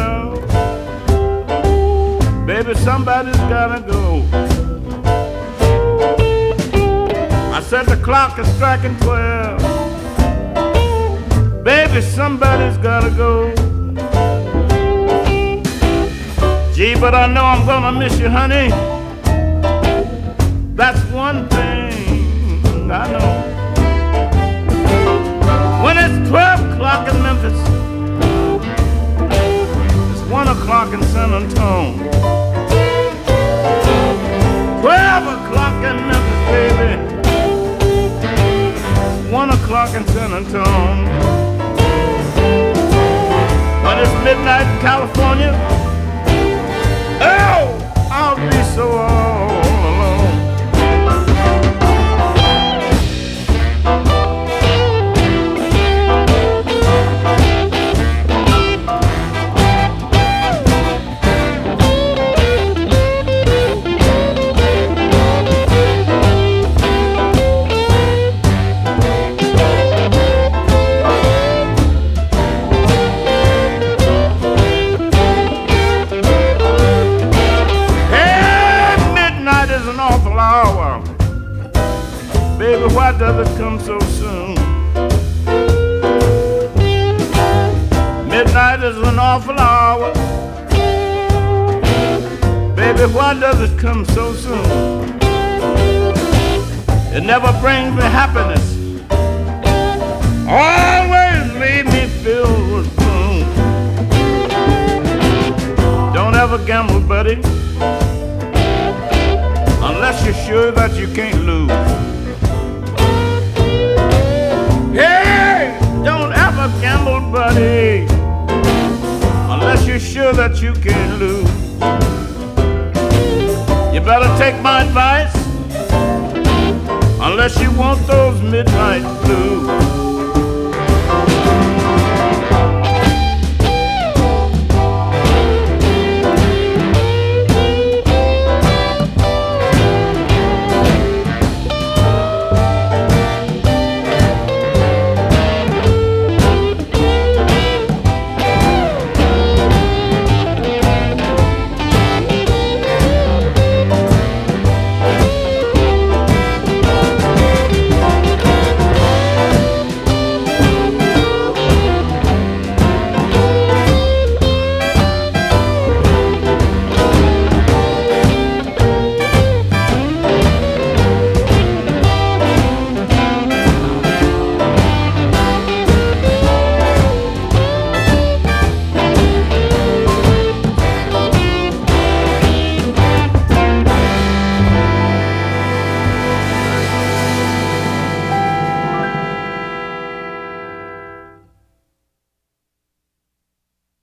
12. Baby, somebody's gotta go. I said the clock is striking 12. Baby, somebody's gotta go. Gee, but I know I'm gonna miss you, honey. That's one thing I know. When it's 12 o'clock in Memphis, it's 1 o'clock in San Antonio. 12 o'clock in Memphis, baby, 1 o'clock in San Antonio. When it's midnight in California, oh, I'll be so all alone. Baby, why does it come so soon? Midnight is an awful hour. Baby, why does it come so soon? It never brings me happiness. Always leave me filled with gloom. Don't ever gamble, buddy, unless you're sure that you can't lose. Hey, don't ever gamble, buddy, unless you're sure that you can't lose. You better take my advice, unless you want those midnight blues.